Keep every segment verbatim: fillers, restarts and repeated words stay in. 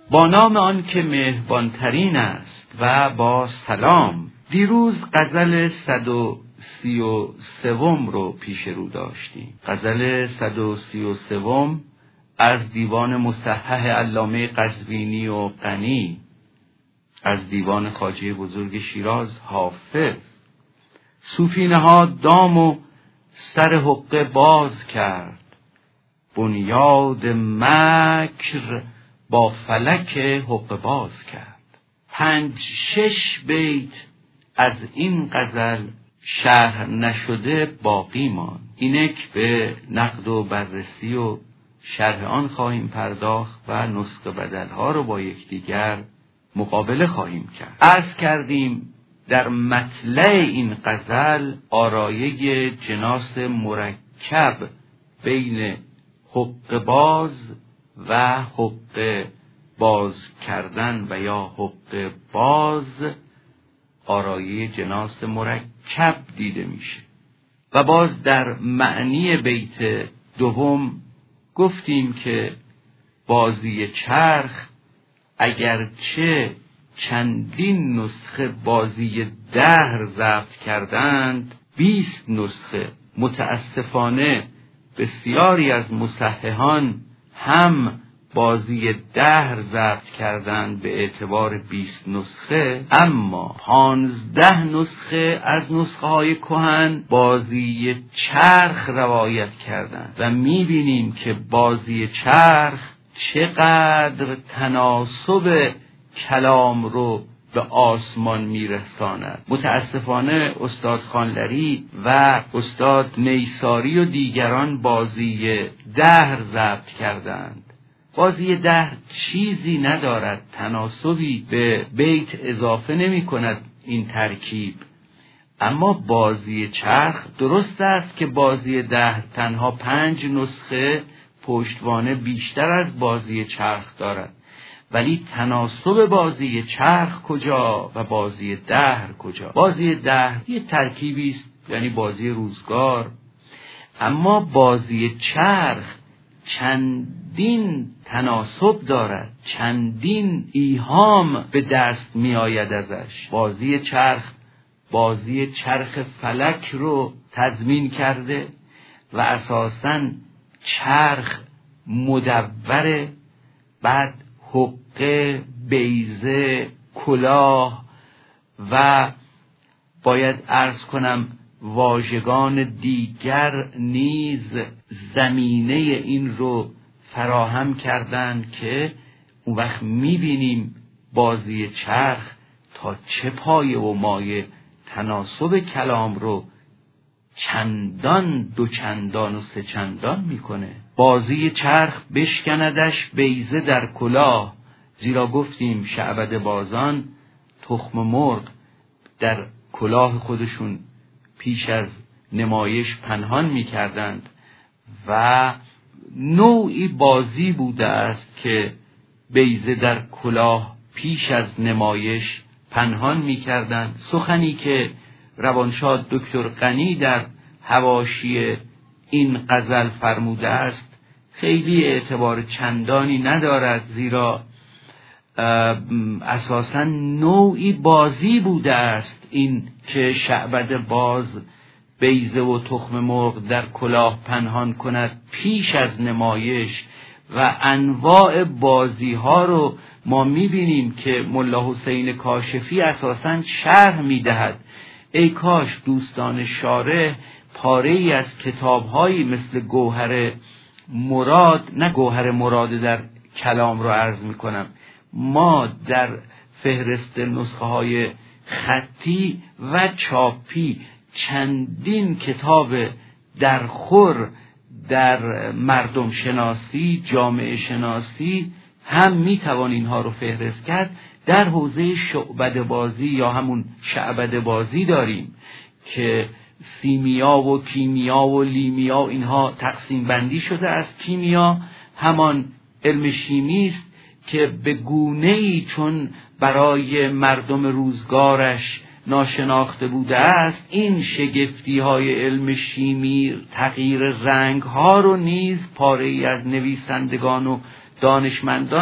با نام آن که مهربانترین است و با سلام. دیروز غزل صد و سی و سوم رو پیش رو داشتیم. غزل صد و سی و سوم از دیوان مصحح علامه قزوینی و غنی، از دیوان خواجه بزرگ شیراز حافظ. صوفی نهاد دام و سر حقه باز کرد، بنیاد مکر با فلک حقه باز کرد. پنج شش بیت از این غزل شرح نشده باقی ماند. اینک به نقد و بررسی و شرح آن خواهیم پرداخت و نسخ بدلها رو با یکدیگر مقابله خواهیم کرد. عرض کردیم در مطلع این غزل آرایه جناس مرکب بین حقه باز و حقه باز کردن و یا حقه باز، آرایه جناس مرکب دیده میشه. و باز در معنی بیت دوم گفتیم که بازی چرخ اگرچه چندین نسخه بازی دهر ضبط کردند، بیست نسخه متاسفانه بسیاری از مصححان هم بازی دهر ضبط کردند به اعتبار بیست نسخه، اما پانزده نسخه از نسخه های کهن بازی چرخ روایت کردند و میبینیم که بازی چرخ چقدر تناسب کلام رو به آسمان میرساند. متاسفانه استاد خانلری و استاد نیساری و دیگران بازی دهر ضبط کردند. بازی دهر چیزی ندارد، تناسبی به بیت اضافه نمی کند این ترکیب. اما بازی چرخ درست است که بازی دهر تنها پنج نسخه پشتوانه بیشتر از بازی چرخ دارد، ولی تناسب بازی چرخ کجا و بازی دهر کجا؟ بازی دهر یه ترکیبی است، یعنی بازی روزگار، اما بازی چرخ چندین تناسب دارد، چندین ایهام به دست می آید ازش. بازی چرخ بازی چرخ فلک رو تضمین کرده و اساساً چرخ مدوره، بعد حقه، بیضه، کلاه و باید عرض کنم واژگان دیگر نیز زمینه این رو فراهم کردند که اون وقت میبینیم بازی چرخ تا چه پایه و مایه تناسب کلام رو چندان دو چندان و سه چندان میکنه. بازی چرخ بشکندش بیضه در کلاه، زیرا گفتیم شعبده بازان تخم مرغ در کلاه خودشون پیش از نمایش پنهان میکردند و نوعی بازی بوده است که بیضه در کلاه پیش از نمایش پنهان میکردند. سخنی که روانشاد دکتر غنی در حواشی این غزل فرموده است خیلی اعتبار چندانی ندارد، زیرا اساساً نوعی بازی بوده است این که شعبده باز بیضه و تخم مرغ در کلاه پنهان کند پیش از نمایش، و انواع بازی ها رو ما میبینیم که ملا حسین کاشفی اساساً شرح میدهد. ای کاش دوستان شارح پاره ای از کتاب‌هایی مثل گوهر مراد، نه گوهر مراد در کلام رو عرض میکنم، ما در فهرست نسخه های خطی و چاپی چندین کتاب درخور در مردم شناسی، جامعه شناسی هم میتوان اینها رو فهرست کرد. در حوزه شعبده بازی یا همون شعبده بازی داریم که سیمیا و کیمیا و لیمیا اینها تقسیم بندی شده است. کیمیا همان علم شیمی است که به گونه‌ای چون برای مردم روزگارش ناشناخته بوده است، این شگفتی های علم شیمی تغییر رنگ ها رو نیز پاره‌ای از نویسندگان و دانشمندان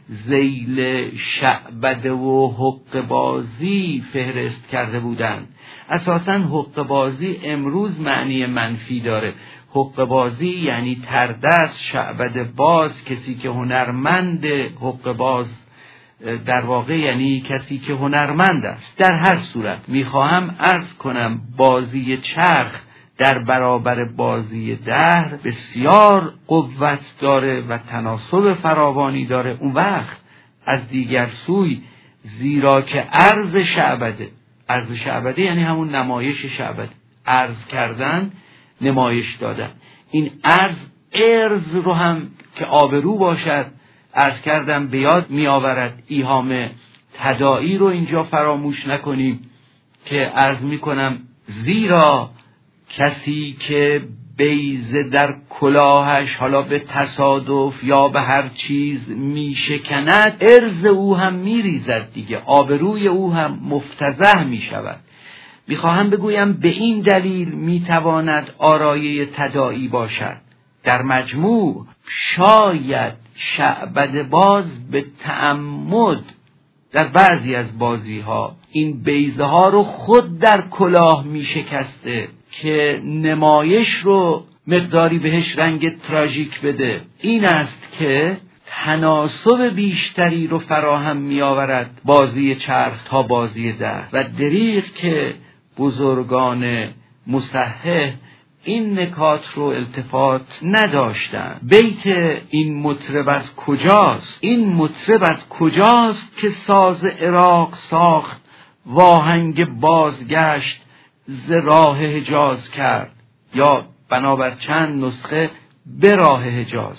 ذیل شعبده و حق بازی فهرست کرده بودند. اساساً حق بازی امروز معنی منفی داره. حق بازی یعنی تردست، شعبده باز کسی که هنرمند، حق باز در واقع یعنی کسی که هنرمند است. در هر صورت میخواهم عرض کنم بازی چرخ در برابر بازی دهر بسیار قوت داره و تناسب فراوانی داره. اون وقت از دیگر سوی زیرا که عرض شعبده، عرض شعبده یعنی همون نمایش شعبده، عرض کردن، نمایش دادن. این عرض ارز رو هم که آبرو باشد عرض کردم به یاد می آورد. ایهام تداعی رو اینجا فراموش نکنیم که عرض می کنم زیرا کسی که بیضه در کلاهش حالا به تصادف یا به هر چیز می شکند، ارز او هم می ریزد دیگه، آبروی او هم مفتضح می شود. میخواهم بگویم به این دلیل میتواند آرایه تداعی باشد. در مجموع شاید شعبده باز به تعمد در بعضی از بازی ها این بیضه ها رو خود در کلاه میشکسته که نمایش رو مقداری بهش رنگ تراژیک بده. این است که تناسب بیشتری رو فراهم می آورد بازی چرخ تا بازی دهر و دریغ که بزرگان مصحح این نکات رو التفات نداشتند. بیت این مطرب از کجاست؟ این مطرب از کجاست که ساز عراق ساخت واهنگ بازگشت ز راه حجاز کرد، یا بنابر چند نسخه به راه حجاز.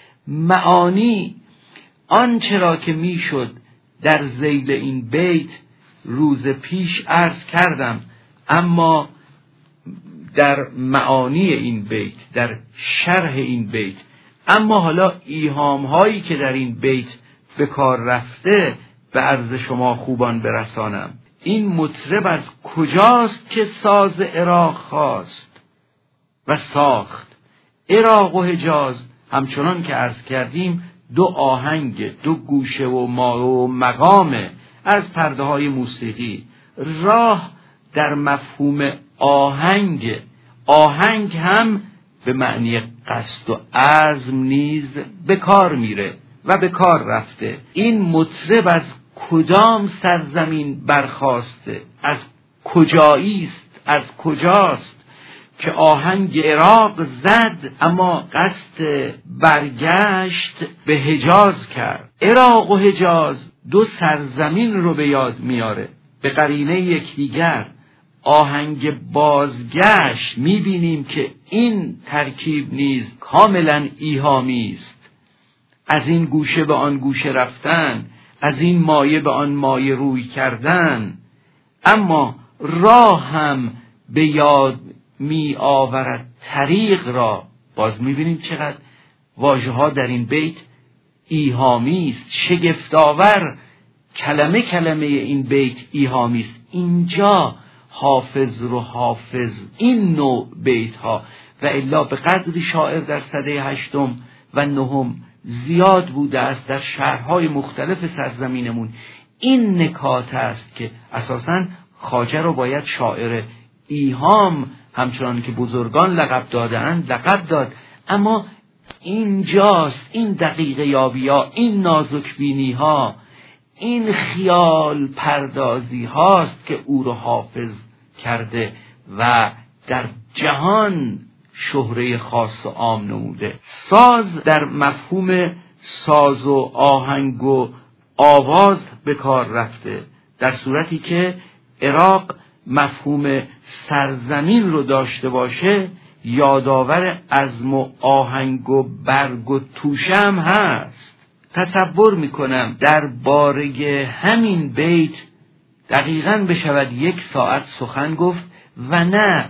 معانی آنچه را که میشد در ذیل این بیت روز پیش عرض کردم، اما در معانی این بیت، در شرح این بیت، اما حالا ایهام هایی که در این بیت به کار رفته به عرض شما خوبان برسانم. این مطرب از کجاست که ساز عراق خواست و ساخت؟ عراق و حجاز همچنان که عرض کردیم دو آهنگ، دو گوشه و ما و مقام از پرده های موسیقی. راه در مفهوم آهنگ، آهنگ هم به معنی قصد و عزم نیز به کار میره و به کار رفته. این مطرب از کدام سرزمین برخاسته؟ از کجایی است؟ از کجاست که آهنگ عراق زد اما قصد برگشت به حجاز کرد؟ عراق و حجاز دو سرزمین رو به یاد میاره به قرینه یکدیگر. آهنگ بازگشت میبینیم که این ترکیب نیز کاملا ایهامی است. از این گوشه به آن گوشه رفتن، از این مایه به آن مایه روی کردن. اما راه هم به یاد می آورد طریق را. باز میبینیم چقدر واژه ها در این بیت ایهامی است، شگفت‌آور. کلمه کلمه این بیت ایهامی است. اینجا حافظ رو حافظ این نوع بیت ها و الا به قدری شاعر در سده هشتم و نهم زیاد بوده است در شهرهای مختلف سرزمینمون. این نکات است که اساساً خواجه رو باید شاعر ایهام همچنان که بزرگان لقب دادند لقب داد. اما اینجاست این دقیقه یابی ها، این نازک بینی ها، این خیال پردازی هاست که او رو حافظ کرده و در جهان شهره خاص و عام نموده. ساز در مفهوم ساز و آهنگ و آواز به کار رفته، در صورتی که عراق مفهوم سرزمین رو داشته باشه یادآور عزم و آهنگ و برگ و توشه هم هست. تصور میکنم در باره همین بیت دقیقاً بشود یک ساعت سخن گفت و نه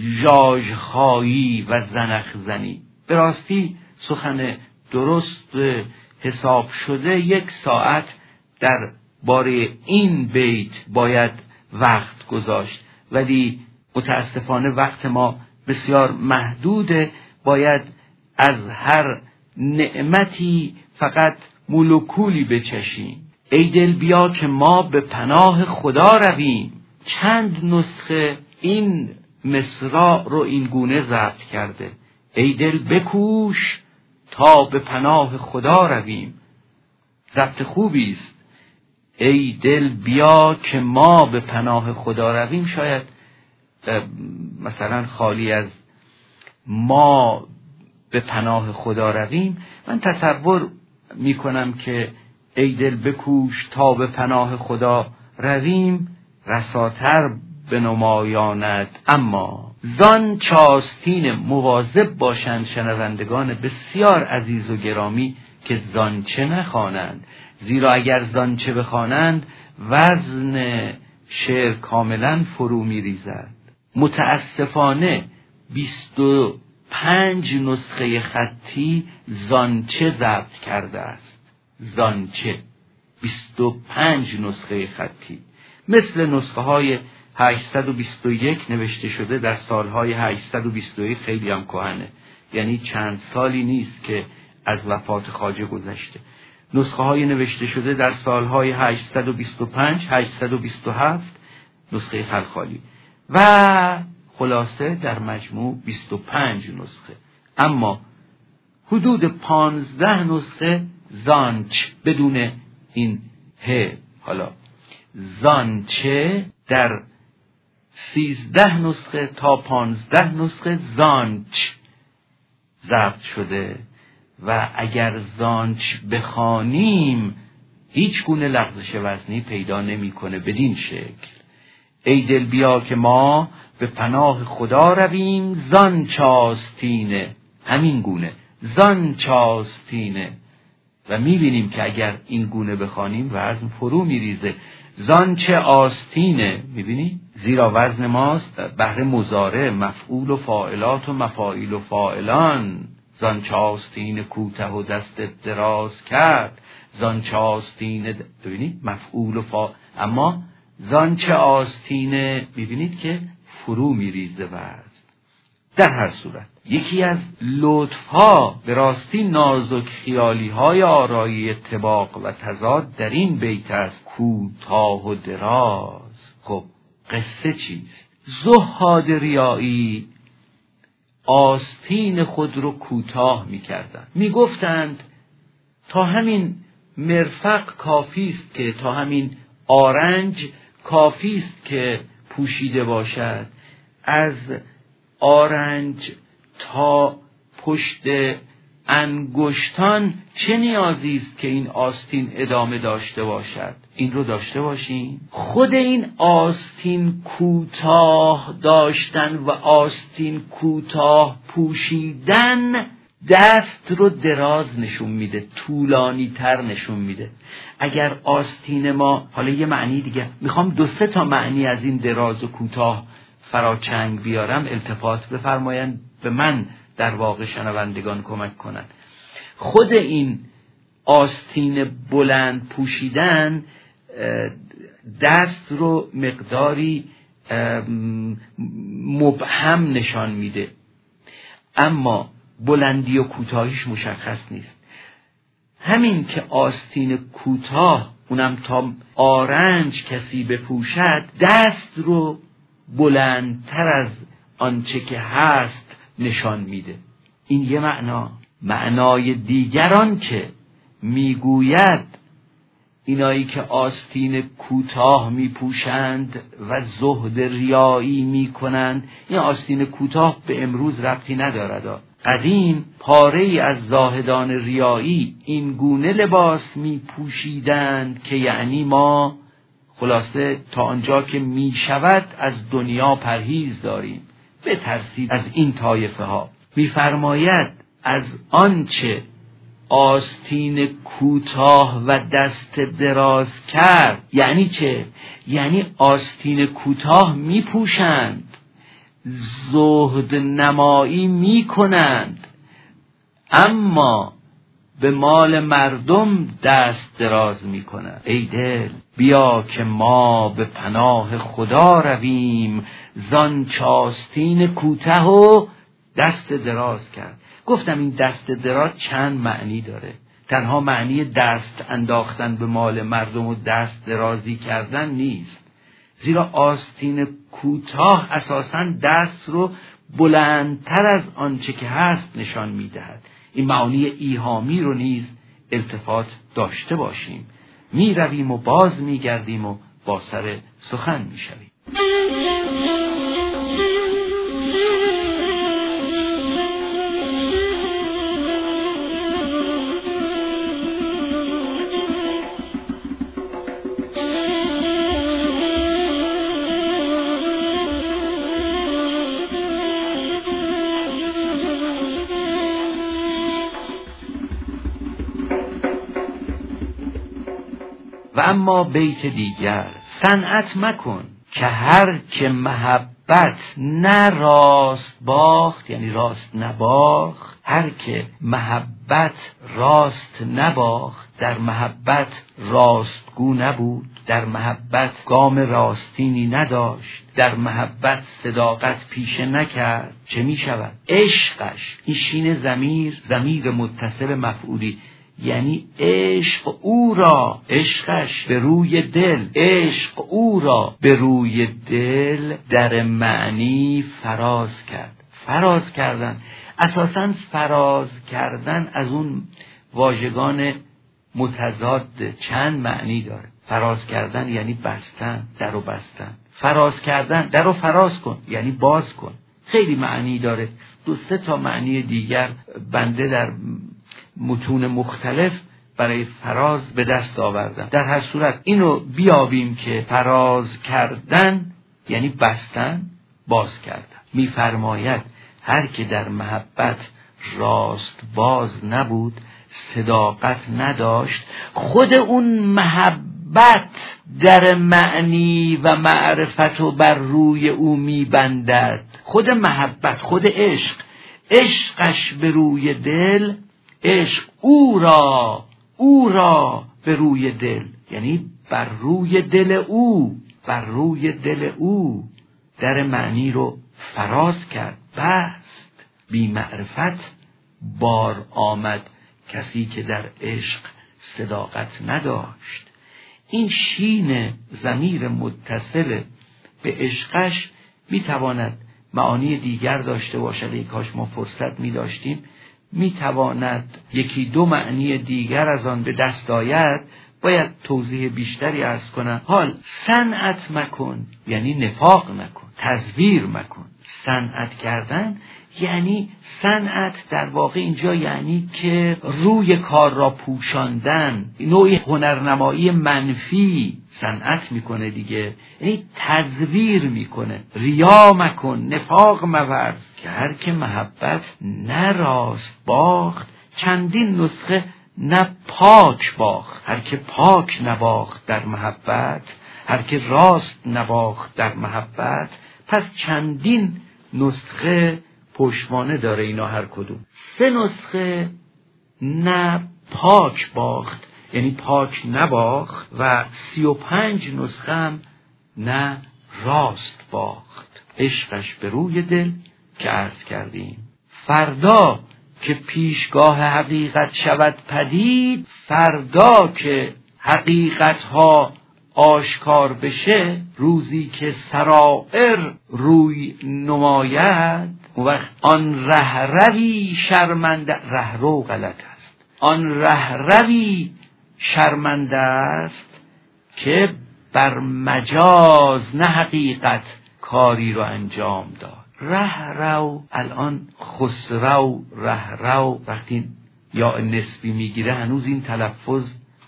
ژاژخایی و زنخ زنی. به راستی سخن درست حساب شده یک ساعت در باره این بیت باید وقت گذاشت، ولی متاسفانه وقت ما بسیار محدوده. باید از هر نعمتی فقط مولکولی بچشیم. ای دل بیا که ما به پناه خدا رویم. چند نسخه این مصرع رو این گونه ضبط کرده. ای دل بکوش تا به پناه خدا رویم. ضبط خوبی است. ای دل بیا که ما به پناه خدا رویم شاید مثلا خالی از ما به پناه خدا رویم. من تصور میکنم که ای دل بکوش تا به پناه خدا رویم رساتر بنمایاند. اما زان چاستین مواظب باشند شنوندگان بسیار عزیز و گرامی که زانچه نخوانند، زیرا اگر زانچه بخوانند وزن شعر کاملا فرو میریزد. متاسفانه بیست و پنج نسخه خطی زانچه ضبط کرده است. زانچه بیست و پنج نسخه خطی، مثل نسخه های هشتصد و بیست و یک نوشته شده در سالهای هشتصد و بیست و یک، خیلی هم کهنه، یعنی چند سالی نیست که از وفات خواجه گذشته. نسخه های نوشته شده در سالهای هشتصد و بیست و پنج، هشتصد و بیست و هفت نسخه خلخالی و خلاصه در مجموع بیست و پنج نسخه. اما حدود پانزده نسخه زانچ بدون این ه، حالا زانچه، در سیزده نسخه تا پانزده نسخه زانچ ضبط شده و اگر زانچ بخوانیم هیچ گونه لغزش وزنی پیدا نمی‌کنه. بدین شکل ای دل بیا که ما به پناه خدا رویم زانچ آستینه، همین گونه زانچ آستینه. و می‌بینیم که اگر این گونه بخوانیم وزن فرو می‌ریزه. زانچه آستینه، می‌بینی؟ زیرا وزن ماست بهر مضارع، مفعول و فاعلات و مفاعیل و فاعلان. زانچه آستین کوته و دست دراز کرد، زانچه آستین ببینید مفعول و فاعل، اما زانچه آستین می‌بینید که فرو می‌ریزه وزن. در هر صورت یکی از لطف‌ها به راستی نازک خیالی‌های آرایی طباق و تضاد در این بیت است، کوتاه و دراز. خب قصه چیست؟ زهاد ریایی آستین خود رو کوتاه می‌کردند. می‌گفتند تا همین مرفق کافی است، که تا همین آرنج کافی است که پوشیده باشد. از آرنج تا پشت انگشتان چه نیازی است که این آستین ادامه داشته باشد؟ این رو داشته باشین. خود این آستین کوتاه داشتن و آستین کوتاه پوشیدن دست رو دراز نشون میده، طولانی تر نشون میده. اگر آستین ما، حالا یه معنی دیگه میخوام دو سه تا معنی از این دراز و کوتاه فراچنگ بیارم، التفات بفرمایند به من در واقع شنوندگان کمک کنند. خود این آستین بلند پوشیدن دست رو مقداری مبهم نشان میده، اما بلندی و کوتاهیش مشخص نیست. همین که آستین کوتاه، اونم تا آرنج کسی بپوشد، دست رو بلندتر از آنچه که هست نشان میده. این یه معنا. معنای دیگران که میگوید اینایی که آستین کوتاه میپوشند و زهد ریایی میکنند، این آستین کوتاه به امروز ربطی ندارد. قدیم پاره ای از زاهدان ریایی این گونه لباس میپوشیدند که یعنی ما خلاصه تا آنجا که می شود از دنیا پرهیز داریم. به ترتیب از این طایفه ها می‌فرماید از آنچه آستین کوتاه و دست دراز کرد. یعنی چه؟ یعنی آستین کوتاه میپوشند، زهد نمایی میکنند، اما به مال مردم دست دراز میکنند. ای دل بیا که ما به پناه خدا رویم زان چاستین کوته و دست دراز کرد. گفتم این دست دراز چند معنی داره. تنها معنی دست انداختن به مال مردم و دست درازی کردن نیست، زیرا آستین کوتاه اساساً دست رو بلندتر از آنچه که هست نشان میدهد. این معانی ایهامی رو نیز التفات داشته باشیم. می رویم و باز می گردیم و با سر سخن می شویم. و اما بیت دیگر، صنعت مکن که هر که محبت نه راست باخت، یعنی راست نباخت، هر که محبت راست نباخت، در محبت راستگو نبود، در محبت گام راستینی نداشت، در محبت صداقت پیشه نکرد، چه می شود؟ عشقش، این شین ضمیر، ضمیر متصل مفعولی، یعنی عشق او را، عشقش به روی دل، عشق او را به روی دل در معنی فراز کرد. فراز کردن، اساساً فراز کردن از اون واژگان متضاد چند معنی داره. فراز کردن یعنی بستن، در و بستن. فراز کردن، در رو فراز کن یعنی باز کن. خیلی معنی داره. دو سه تا معنی دیگر بنده در متون مختلف برای فراز به دست آوردن. در هر صورت اینو بیابیم که فراز کردن یعنی بستن، باز کردن. می‌فرماید هر که در محبت راست باز نبود، صداقت نداشت، خود اون محبت در معنی و معرفت و بر روی او می‌بندد. خود محبت، خود عشق، عشقش به روی دل، عشق او را، او را به روی دل، یعنی بر روی دل او، بر روی دل او در معنی رو فراز کرد، بست. بی معرفت بار آمد کسی که در عشق صداقت نداشت. این شین ضمیر متصل به عشقش میتواند معانی دیگر داشته باشد. ای کاش ما فرصت می داشتیم. می تواند یکی دو معنی دیگر از آن به دست آید، باید توضیح بیشتری عرض کنم. حال صنعت مکن یعنی نفاق مکن، تزویر مکن. صنعت کردن یعنی صنعت در واقع اینجا یعنی که روی کار را پوشاندن، نوعی هنرنمایی منفی صنعت میکنه دیگه، یعنی تزویر میکنه. ریا مکن، نفاق مورز، که هر که محبت نه راست باخت، چندین نسخه نه پاک باخت. هر که پاک نباخت در محبت، هر که راست نباخت در محبت، پس چندین نسخه پشتوانه داره اینا هر کدوم. سه نسخه نه پاک باخت یعنی پاک نباخت، و سی و پنج نسخه هم نه راست باخت. عشقش به روی دل که عرض کردیم. فردا که پیشگاه حقیقت شود پدید، فردا که حقیقت ها آشکار بشه، روزی که سرائر روی نماید، اون وقت آن رهروی شرمنده، رهرو غلط است، آن رهروی شرمنده است که بر مجاز نه حقیقت کاری رو انجام داد. رهرو، الان خسرو، رهرو، وقتی یا نسبی میگیره هنوز این تلفظ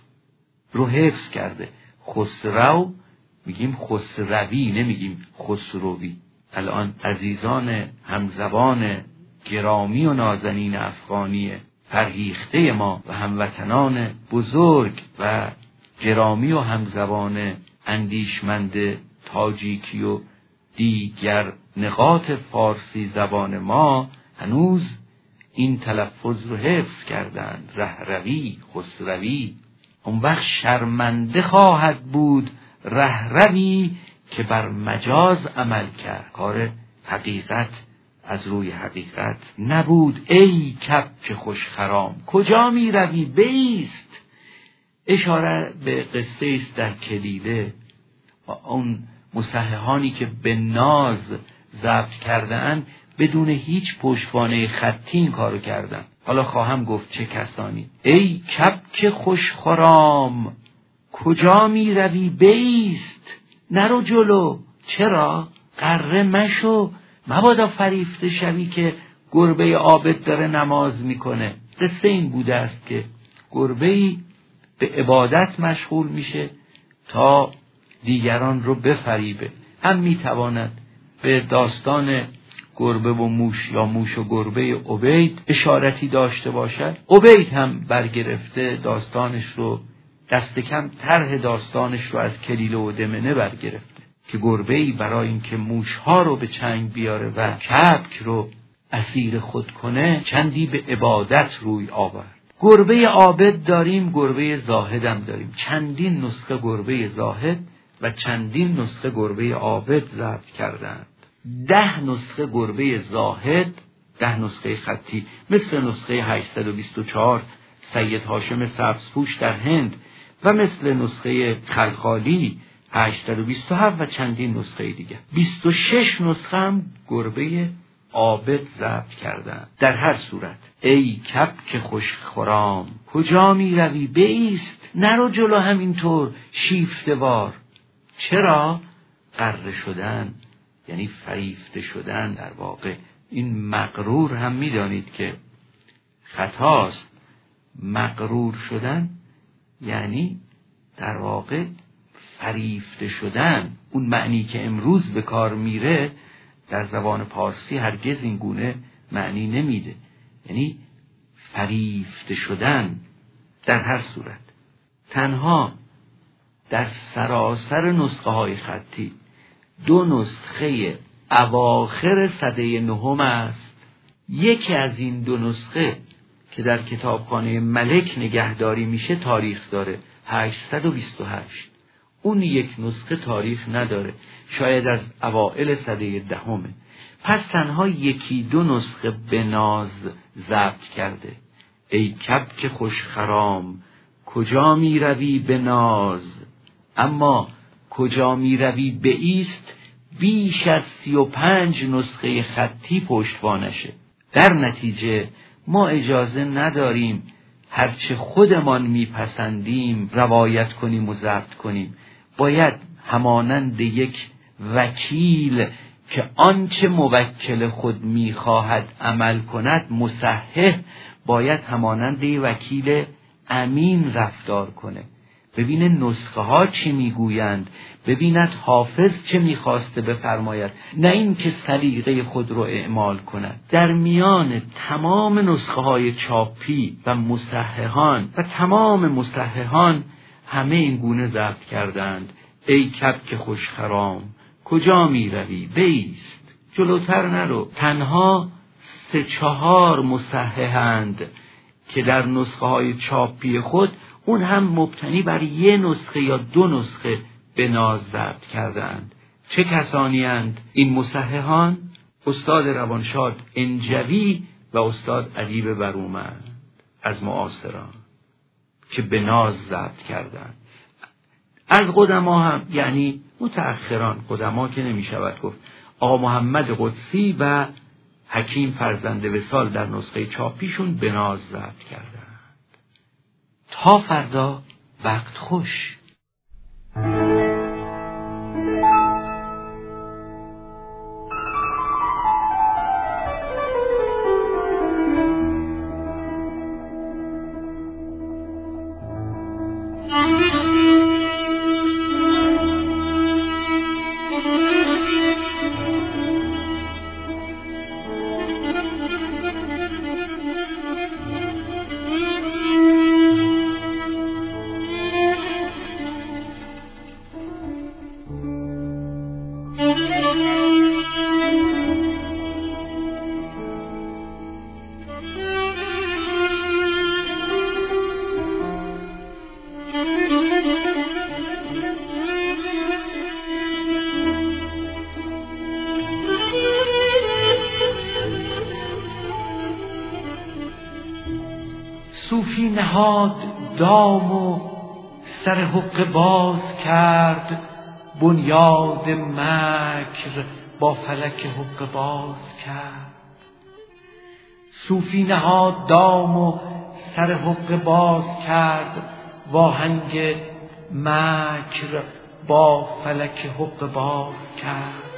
رو حفظ کرده. خسرو میگیم خسروی، نمیگیم خسروی. الان عزیزان همزبان گرامی و نازنین افغانی فرهیخته ما و هموطنان بزرگ و گرامی و همزبان اندیشمند تاجیکی و دیگر نقاط فارسی زبان ما هنوز این تلفظ رو حفظ کردند. رهروی، خسروی. اون وقت شرمنده خواهد بود رهروی که بر مجاز عمل کرد، کار حقیقت از روی حقیقت نبود ای کبک خوش خرام کجا می روی بایست. اشاره به قصه است در کلیله، اون مصححانی که به ناز ضبط کردن بدون هیچ پشتوانه خطی این کارو کردن. حالا خواهم گفت چه کسانی. ای کبک خوش خرام کجا می روی بایست، نرو جلو، چرا؟ غره مشو، مبادا فریفته شوی که گربه عابد داره نماز میکنه. قصه این بوده است که گربه‌ای به عبادت مشغول میشه تا دیگران رو بفریبه. هم میتواند به داستان گربه و موش یا موش و گربه عبید اشارتی داشته باشد. عبید هم برگرفته داستانش رو، دست کم طرح داستانش رو از کلیله و دمنه برگرفته که گربه‌ای برای اینکه موشها رو به چنگ بیاره و کبک رو اسیر خود کنه چندی به عبادت روی آورد. گربه عابد داریم، گربه زاهد هم داریم. چندین نسخه گربه زاهد و چندین نسخه گربه عابد ضبط کردند. ده نسخه گربه زاهد، ده نسخه خطی مثل نسخه هشتصد و بیست و چهار سید هاشم سبزپوش در هند و مثل نسخه خلخالی هشتصد و بیست و هفت و چندین نسخه دیگه. بیست و شش نسخه هم گربه عابد ضبط کردند. در هر صورت ای کبک خوش خرام کجا می روی بایست، نرو جلو همینطور شیفته وار. چرا؟ غره شدن یعنی فریفته شدن. در واقع این مغرور هم می دانید که خطاست. مغرور شدن یعنی در واقع فریفته شدن. اون معنی که امروز به کار میره در زبان پارسی هرگز این گونه معنی نمیده، یعنی فریفته شدن. در هر صورت تنها در سراسر نسخه های خطی دو نسخه اواخر سده نهم است. یکی از این دو نسخه که در کتابخانه ملک نگهداری میشه تاریخ داره، هشتصد و بیست و هشت. اون یک نسخه تاریخ نداره، شاید از اوائل سده دهمه. پس تنها یکی دو نسخه به ناز ضبط کرده. ای کبک خوش خرام کجا می روی به ناز، اما کجا می روی به ایست بیش از سی و پنج نسخه خطی پشتوانشه. در نتیجه ما اجازه نداریم هرچه خودمان میپسندیم روایت کنیم و ضبط کنیم. باید همانند یک وکیل که آنچه موکل خود میخواهد عمل کند، مصحح باید همانند یک وکیل امین رفتار کنه. ببینه نسخه ها چی میگویند، ببیند حافظ چه میخواسته بفرماید، نه این که سلیقه خود رو اعمال کند. در میان تمام نسخه های چاپی و مصححان و تمام مصححان همه این گونه ضبط کردند. ای کبک خوش خرام کجا می روی بایست، جلوتر نرو. تنها سه چهار مصححند که در نسخه های چاپی خود، اون هم مبتنی بر یه نسخه یا دو نسخه به ناز ضبط کردند. چه کسانی اند این مصححان؟ استاد روانشاد انجوی و استاد ادیب برومند از معاصران که به ناز ضبط کردند. از قدما هم یعنی متأخران، قدما که نمی شود گفت، آقا محمد قدسی و حکیم فرزند وصال در نسخه چاپیشون به ناز ضبط کردند. تا فردا وقت خوش. نهاد دام و سر حقه باز کرد، بنیاد مکر با فلک حقه باز کرد. صوفی نهاد دام و سر حقه باز کرد، واهنگ مکر با فلک حقه باز کرد.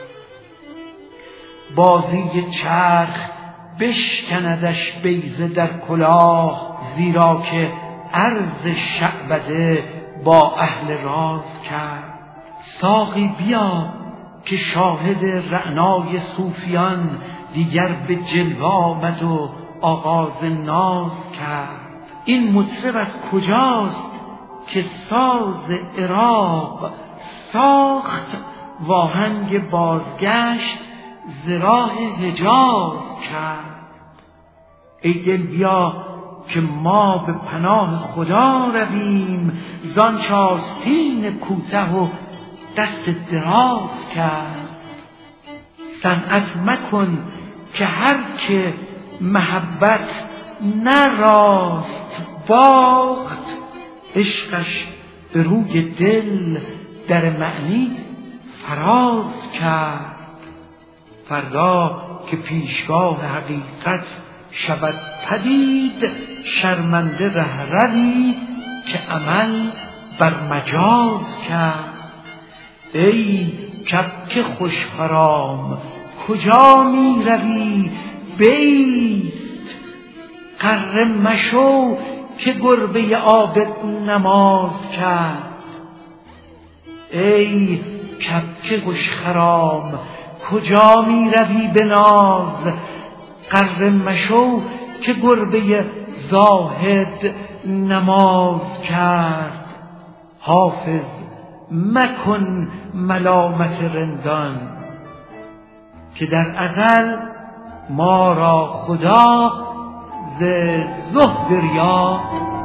بازی چرخ بشکندش بیضه در کلاه، زیرا که عرض شعبده با اهل راز کرد. ساقی بیا که شاهد رعنای صوفیان، دیگر به جلوه آمد و آغاز ناز کرد. این مطرب از کجاست که ساز عراق ساخت، واهنگ بازگشت ز راه حجاز کرد. ای دل بیا که ما به پناه خدا رویم، زان چاستین کوته و دست دراز کرد. صنعت مکن که هر که محبت نراست باخت، عشقش به روی دل در معنی فراز کرد. فردا که پیشگاه حقیقت شود پدید، شرمنده رهروی که عمل بر مجاز کرد. ای کبک خوشخرام کجا می روی؟ بیست غره مشو که گربه عابد نماز کرد. ای کبک خوشخرام کجا می روی به ناز؟ غره مشو که گربه زاهد نماز کرد. حافظ مکن ملامت رندان که در ازل ما را خدا ز زهد ریا